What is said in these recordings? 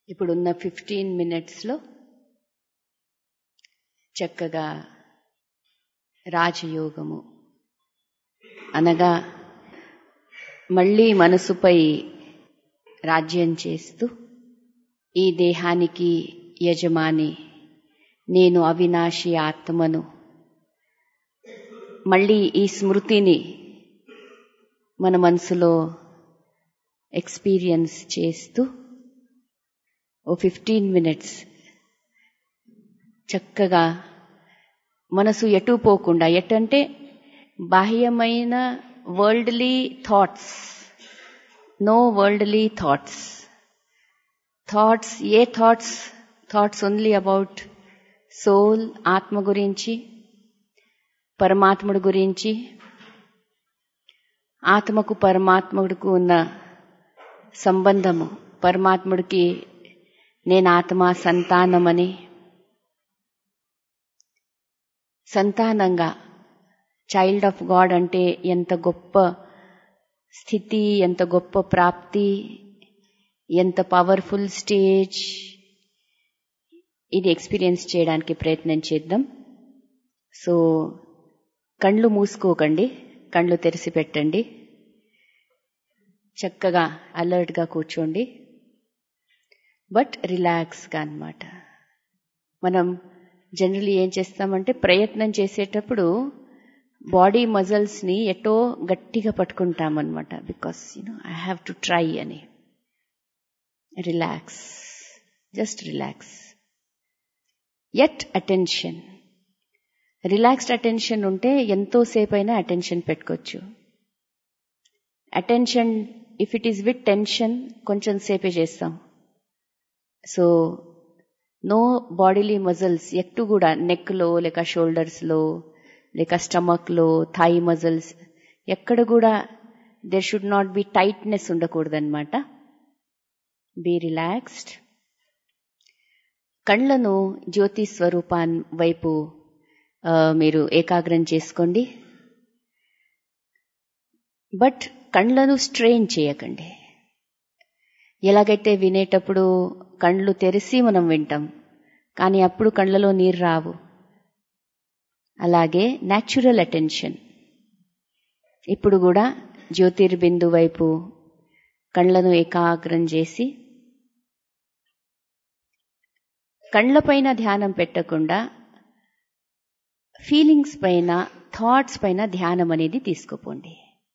ఇప్పుడున్న 15 minutesలో చక్కగా రాజయోగము అనగా మళ్ళీ మనసుపై రాజ్యం చేస్తూ ఈ దేహానికి యజమాని నేను అవినాశి ఆత్మను మళ్ళీ ఈ స్మృతిని మన మనసులో ఎక్స్పీరియన్స్ చేస్తూ ఓ 15 minutes చక్కగా మనసు ఎటు పోకుండా, ఎటంటే బాహ్యమైన worldly thoughts, no worldly thoughts. ఏ థాట్స్ ఓన్లీ అబౌట్ సోల్, ఆత్మ గురించి, పరమాత్ముడి గురించి, ఆత్మకు పరమాత్ముడికి ఉన్న సంబంధము, పరమాత్ముడికి నేను ఆత్మ సంతానమని, సంతానంగా చైల్డ్ ఆఫ్ గాడ్ అంటే ఎంత గొప్ప స్థితి, ఎంత గొప్ప ప్రాప్తి, ఎంత పవర్ఫుల్ స్టేజ్. ఇది ఎక్స్పీరియన్స్ చేయడానికి ప్రయత్నం చేద్దాం. సో కళ్ళు మూసుకోకండి, కళ్ళు తెరిచి పెట్టండి. చక్కగా అలర్ట్గా కూర్చోండి, బట్ రిలాక్స్గా అన్నమాట. మనం జనరల్లీ ఏం చేస్తామంటే ప్రయత్నం చేసేటప్పుడు బాడీ మజిల్స్ని ఎటో గట్టిగా పట్టుకుంటామన్నమాట. Because I have to try అని. Relax, just relax. At attention, relaxed attention ఉంటే ఎంతోసేపు అయినా అటెన్షన్ పెట్టుకోవచ్చు. Attention if it is with tension కొంచెం సేపే చేస్తాం. సో నో బాడీలీ మజిల్స్ ఎట్టు కూడా నెక్లో లేక షోల్డర్స్లో లేక స్టమక్లో, థై మజిల్స్ ఎక్కడ కూడా there should not be tightness ఉండకూడదన్నమాట. Be relaxed. కళ్ళను జ్యోతి స్వరూపాన్ వైపు మీరు ఏకాగ్రం చేసుకోండి. బట్ కళ్ళను స్ట్రెయిన్ చేయకండి. ఎలాగైతే వినేటప్పుడు కళ్ళు తెరిచి మనం వింటాం, కానీ అప్పుడు కళ్ళలో నీరు రావు. అలాగే న్యాచురల్ అటెన్షన్. ఇప్పుడు కూడా జ్యోతిర్బిందు వైపు కళ్ళను ఏకాగ్రం చేసి కళ్ళపైన ధ్యానం పెట్టకుండా ఫీలింగ్స్ పైన, థాట్స్ పైన ధ్యానం అనేది తీసుకుపోండి.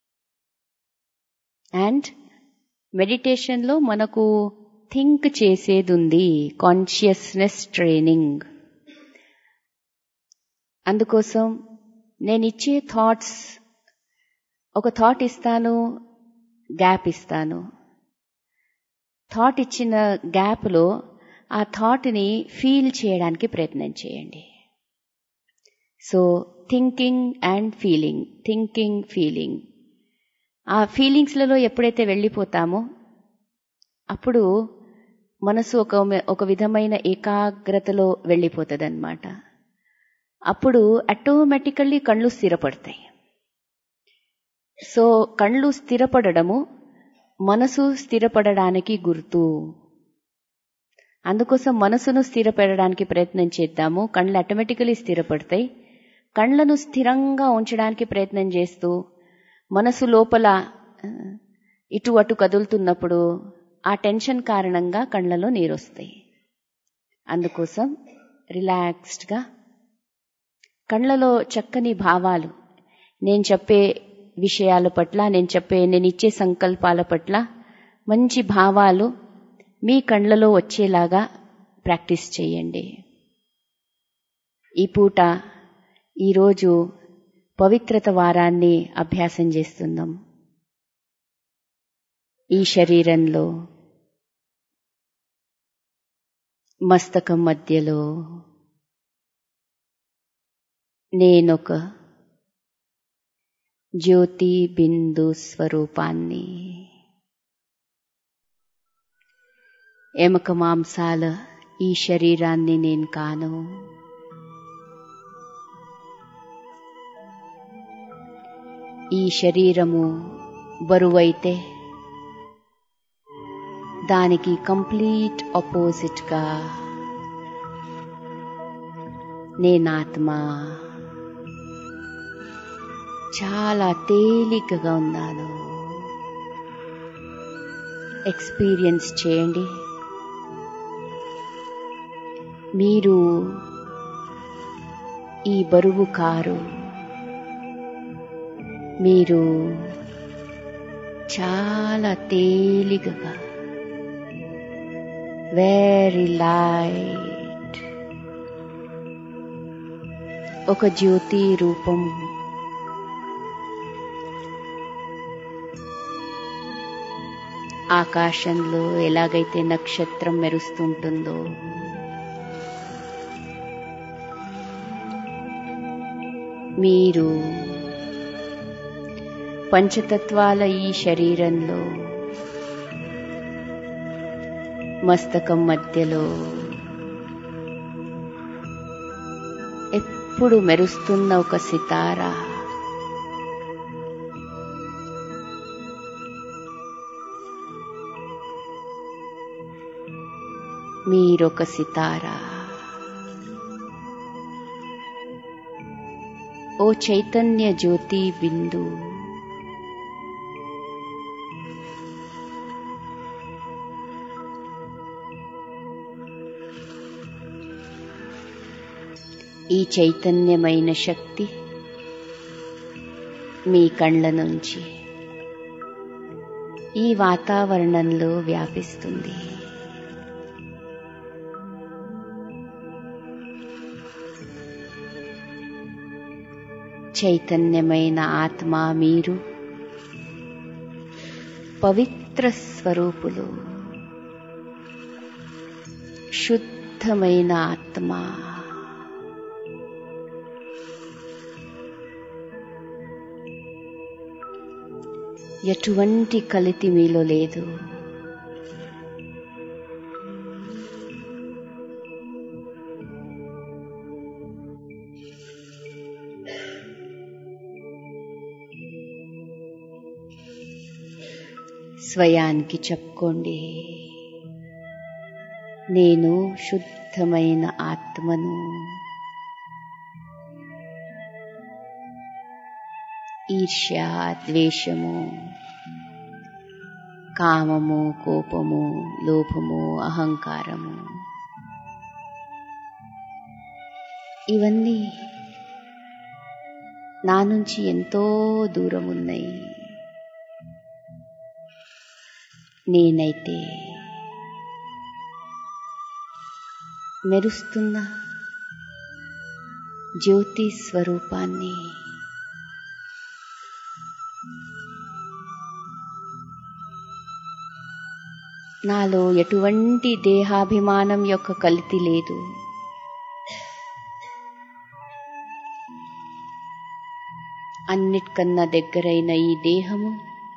అండ్ మెడిటేషన్లో మనకు థింక్ చేసేది ఉంది, కాన్షియస్నెస్ ట్రైనింగ్. అందుకోసం నేను ఇచ్చే థాట్స్, ఒక థాట్ ఇస్తాను, గ్యాప్ ఇస్తాను. థాట్ ఇచ్చిన గ్యాప్లో ఆ థాట్ని ఫీల్ చేయడానికి ప్రయత్నం చేయండి. So thinking and feeling, thinking, feeling. ఆ ఫీలింగ్స్లలో ఎప్పుడైతే వెళ్ళిపోతామో అప్పుడు మనసు ఒక విధమైన ఏకాగ్రతలో వెళ్ళిపోతుంది అన్నమాట. అప్పుడు ఆటోమేటికల్లీ కళ్ళు స్థిరపడతాయి. సో కళ్ళు స్థిరపడము మనసు స్థిరపడడానికి గుర్తు. అందుకోసం మనసును స్థిరపడడానికి ప్రయత్నం చేద్దాము. కళ్ళు ఆటోమేటికల్లీ స్థిరపడతాయి. కళ్ళను స్థిరంగా ఉంచడానికి ప్రయత్నం చేస్తూ మనసు లోపల ఇటు అటు కదులుతున్నప్పుడు ఆ టెన్షన్ కారణంగా కళ్ళలో నీరు వస్తాయి. అందుకోసం రిలాక్స్డ్గా కళ్ళలో చక్కని భావాలు, నేను చెప్పే విషయాల పట్ల, నేను ఇచ్చే సంకల్పాల పట్ల మంచి భావాలు మీ కళ్ళలో వచ్చేలాగా ప్రాక్టీస్ చేయండి. ఈ పూట, ఈరోజు పవిత్రత వారాన్ని అభ్యాసం చేస్తున్నాం. ఈ శరీరంలో మస్తకం మధ్యలో నేనొక జ్యోతి బిందు స్వరూపాన్ని, ఎముక మాంసాల ఈ శరీరాన్ని నేను కాను. ఈ శరీరము బరువైతే దానికి కంప్లీట్ ఆపోజిట్గా నేనాత్మ చాలా తేలికగా ఉన్నాను. ఎక్స్పీరియన్స్ చేయండి. మీరు ఈ బరువు కారు. మీరు చాలా తేలికగా, వెరీ లైట్, ఒక జ్యోతి రూపం. ఆకాశంలో ఎలాగైతే నక్షత్రం మెరుస్తుంటుందో మీరు పంచతత్వాల ఈ శరీరంలో మస్తకం మధ్యలో ఎప్పుడు మెరుస్తున్న ఒక సితారా. మీరొక సితారా. ఓ చైతన్య జ్యోతి బిందు. ఈ చైతన్యమైన శక్తి మీ కళ్ళ నుంచి ఈ వాతావరణంలో వ్యాపిస్తుంది. చైతన్యమైన ఆత్మ మీరు పవిత్ర స్వరూపులు. శుద్ధమైన ఆత్మ. ఎటువంటి కలితి మీలో లేదు. స్వయానికి చెప్పుకోండి, నేను శుద్ధమైన ఆత్మను. ఈర్ష్య, ద్వేషము, కామము, కోపము, లోభము, అహంకారము ఇవన్నీ నా నుంచి ఎంతో దూరం ఉన్నాయి. నేనైతే మెరుస్తున్న జ్యోతి స్వరూపాన్ని. నాలో ఎటువంటి దేహాభిమానం యొక్క కలితి లేదు. అన్నిటికన్నా దగ్గరైన ఈ దేహము,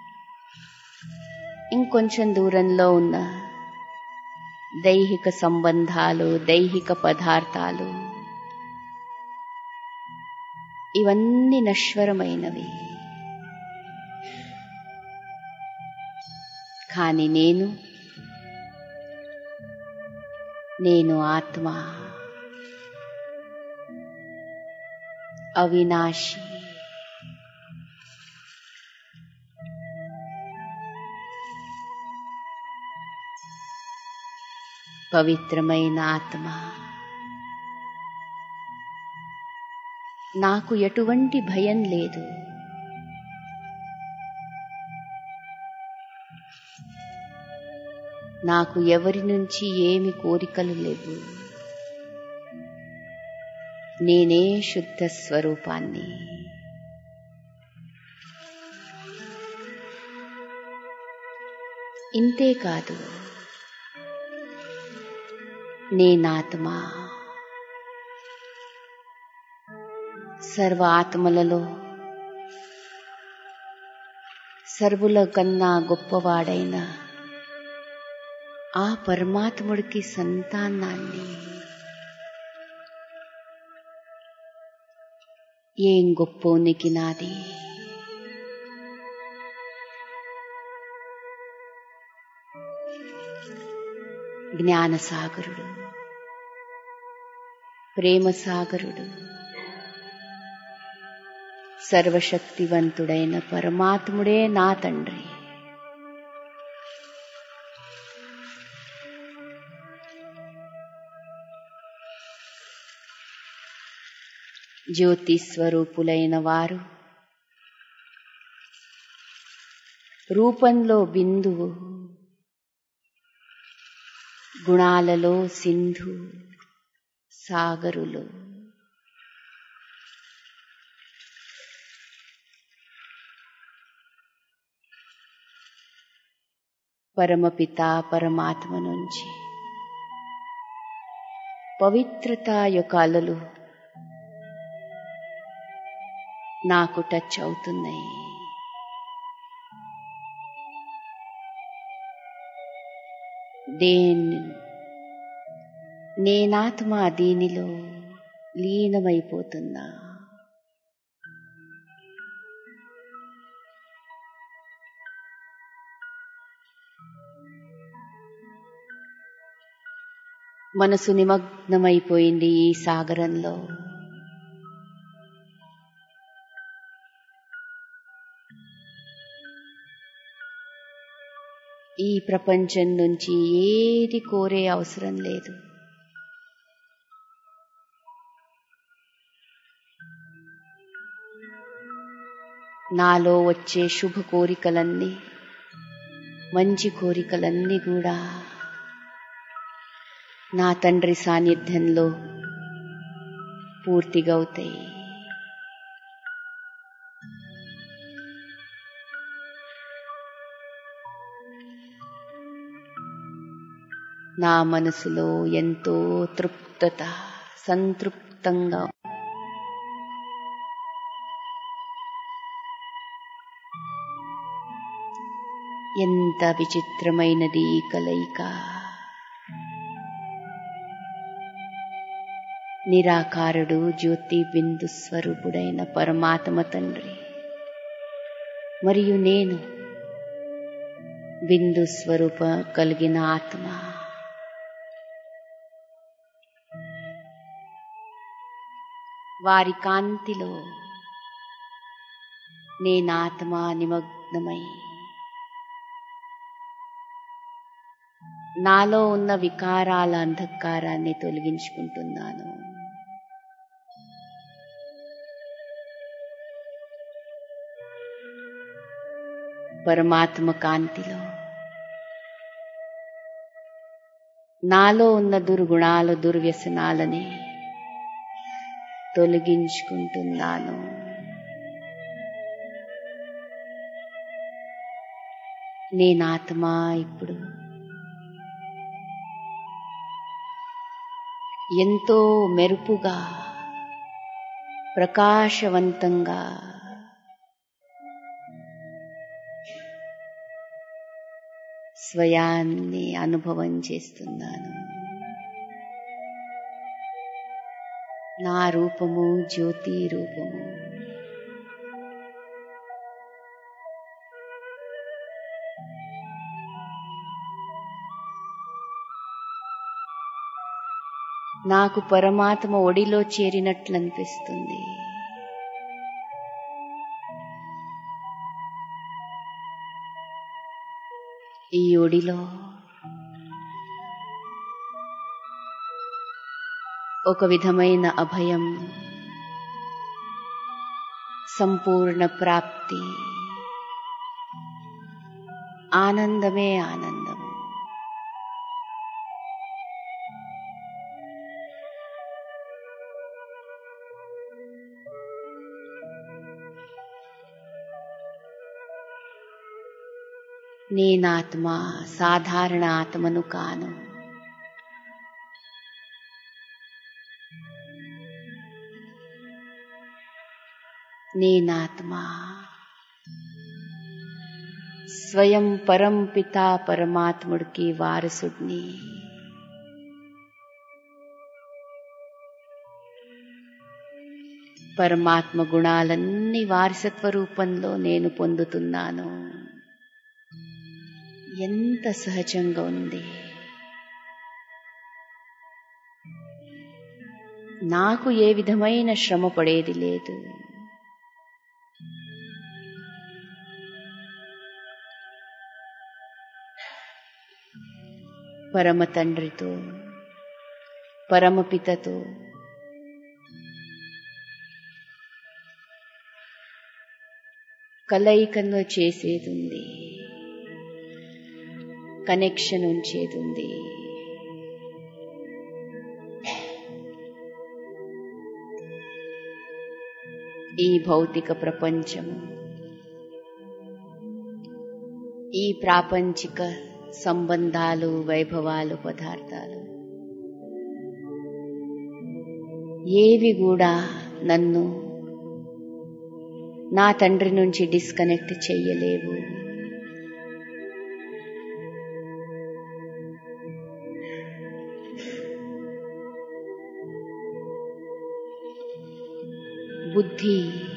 ఇంకొంచెం దూరంలో ఉన్న దైహిక సంబంధాలు, దైహిక పదార్థాలు ఇవన్నీ నశ్వరమైనవి. కానీ నేను ఆత్మ, అవినాశి. పవిత్రమైన ఆత్మ. నాకు ఎటువంటి భయం లేదు. నాకు ఎవరి నుంచి ఏమి కోరికలు లేవు. నేనే శుద్ధ స్వరూపాన్ని. ఇంతేకాదు, నేనాత్మ. సర్వ ఆత్మలలో సర్వుల కన్నా గొప్పవాడైన ఆ పరమాత్ముడికి సంతానాన్ని. ఏం గొప్పోనికి నాది. జ్ఞానసాగరుడు, ప్రేమసాగరుడు, సర్వశక్తివంతుడైన పరమాత్ముడే నా తండ్రి. జ్యోతి స్వరూపులైన వారు రూపంలో బిందువు, గుణాలలో సింధు, సాగరులు. పరమపిత పరమాత్మ నుంచి పవిత్రత యొక్క అలలు నాకు టచ్ అవుతున్నాయి. నేనాత్మ దీనిలో లీనమైపోతున్నా. మనసు నిమగ్నమైపోయింది ఈ సాగరంలో. ఈ ప్రపంచం నుంచి ఏది కోరే అవసరం లేదు. నాలో వచ్చే శుభ కోరికలన్నీ, మంచి కోరికలన్నీ కూడా నా తండ్రి సాన్నిధ్యంలో పూర్తిగా అవుతాయి. నా మనసులో ఎంతో తృప్తత, సంతృప్తంగా ఎంత విచిత్రమైనది ఈ కలయిక. నిరాకారుడు జ్యోతి బిందు స్వరూపుడైన పరమాత్మ తండ్రి మరియు నేను బిందు స్వరూప కలిగిన ఆత్మ. వారి కాంతిలో నేనాత్మ నిమగ్నమై నాలో ఉన్న వికారాల అంధకారాన్ని తొలగించుకుంటున్నాను. పరమాత్మ కాంతిలో నాలో ఉన్న దుర్గుణాలు, దుర్వ్యసనాలని తొలగించుకుంటున్నాను. నేనాత్మ ఇప్పుడు ఎంతో మెరుపుగా, ప్రకాశవంతంగా స్వయాన్ని అనుభవం చేస్తున్నాను. నా రూపము జ్యోతి రూపము. నాకు పరమాత్మ ఒడిలో చేరినట్లు అనిపిస్తుంది. ఈ ఒడిలో ఒక విధమైన అభయం, సంపూర్ణ ప్రాప్తి, ఆనందమే ఆనందం. నేనాత్మ సాధారణ ఆత్మను కాను. నేనాత్మ స్వయం పరంపిత పరమాత్ముడికి వారసుడిని. పరమాత్మ గుణాలన్నీ వారసత్వ రూపంలో నేను పొందుతున్నాను. ఎంత సహజంగా ఉంది. నాకు ఏ విధమైన శ్రమ పడేది లేదు. పరమ తండ్రితో, పరమపితతో కలయికను చేసేదుంది, కనెక్షన్ ఉంచేదుంది. ఈ భౌతిక ప్రపంచము, ఈ ప్రాపంచిక సంబంధాలు, వైభవాలు, పదార్థాలు ఏవి కూడా నన్ను నా తండ్రి నుంచి డిస్కనెక్ట్ చెయ్యలేవు. బుద్ధి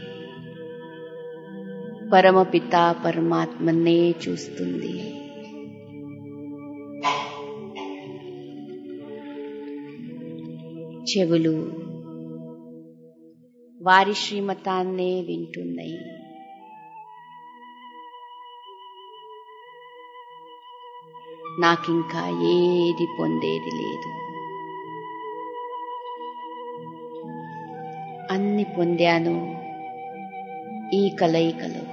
పరమపిత పరమాత్మనే చూస్తుంది. చెవులు వారి శ్రీమతాన్నే వింటున్నాయి. నాకింకా ఏది పొందేది లేదు. అన్ని పొందాను ఈ కలయికలో.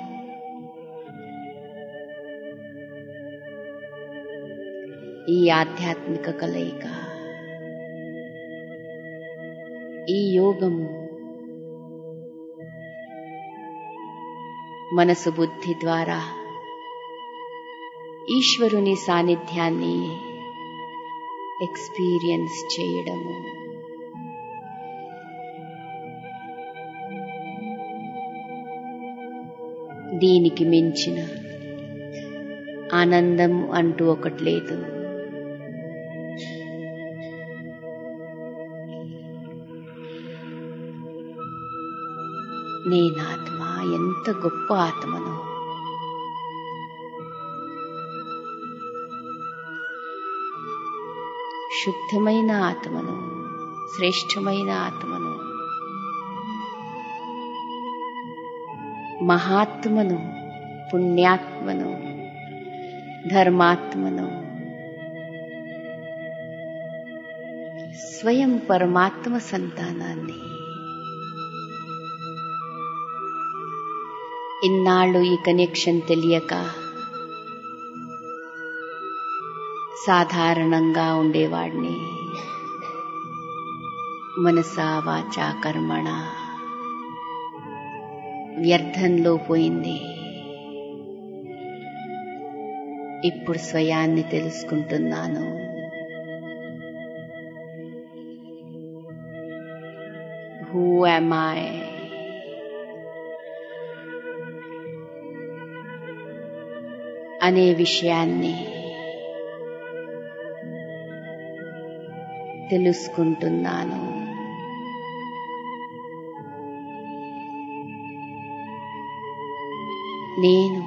ఈ ఆధ్యాత్మిక కలయిక, ఈ యోగము మనసు బుద్ధి ద్వారా ఈశ్వరుని సాన్నిధ్యాన్ని ఎక్స్పీరియన్స్ చేయడము. దీనికి మించిన ఆనందం అంటూ ఒకటి లేదు. నేనాత్మ ఎంత గొప్ప ఆత్మను, శుద్ధమైన ఆత్మను, శ్రేష్టమైన ఆత్మను, మహాత్మను, పుణ్యాత్మను, ధర్మాత్మను, స్వయం పరమాత్మ సంతానాన్ని. ఇన్నాళ్ళు ఈ కనెక్షన్ తెలియక సాధారణంగా ఉండేవాడిని. మనసా వాచా కర్మణ వ్యర్థంలో పోయింది. ఇప్పుడు స్వయాన్ని తెలుసుకుంటున్నాను. Who am I? అనే విషయాన్ని తెలుసుకుంటున్నాను. నేను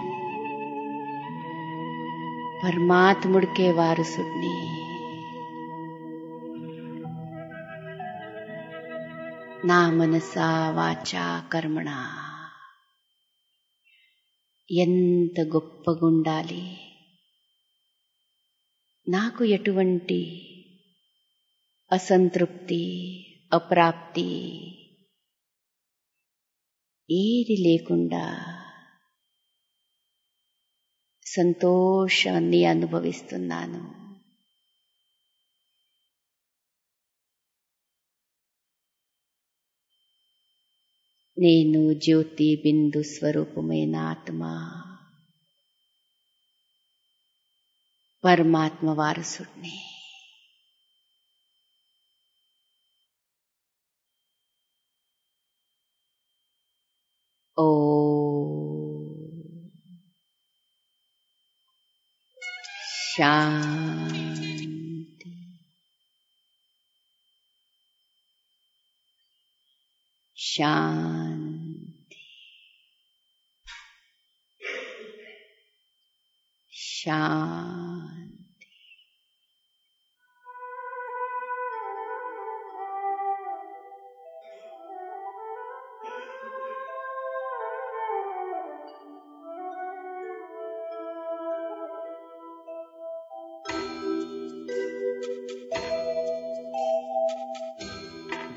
పరమాత్ముడికే వారసుడిని. నా మనసా వాచా కర్మణ ఎంత గొప్పగుండాలి. నాకు ఎటువంటి అసంతృప్తి, అప్రాప్తి ఏది లేకుండా సంతోషాన్ని అనుభవిస్తున్నాను. నేను జ్యోతి బిందు స్వరూపమైన ఆత్మ, పరమాత్మ వారసుడిని. ఓ శాంతి, శాంతి, శాంతి.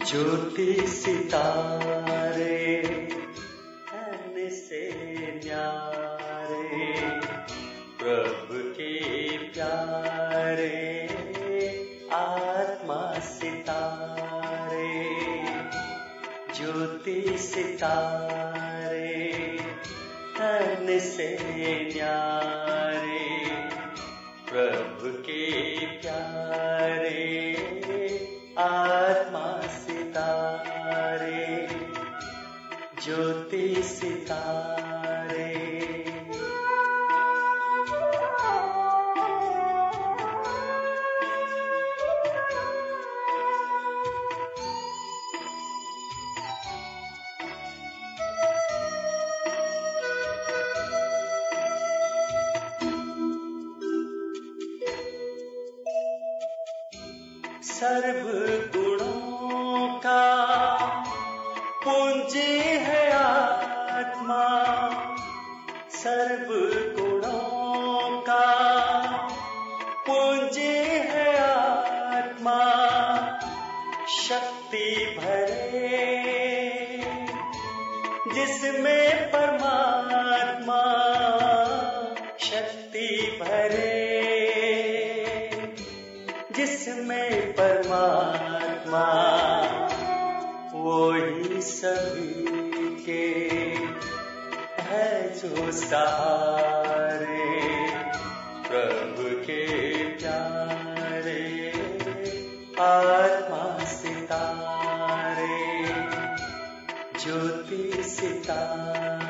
ज्योति सितारे धन से न्यारे, प्रभु के प्यारे आत्मा सितारे, ज्योति सितारे धन से न्यारे, प्रभु के प्यारे आत्मा सितारे, ज्योति सितारे। सर्व गुणों का पूंजी है आत्मा, सर्व गुणों का पूंजी है आत्मा, शक्ति भरे जिसमें परमात्मा, शक्ति भरे जिसमें परमात्मा, वो ही सभी के है जो सहारे, प्रभु के प्यारे आत्मा सितारे, ज्योति सितारे।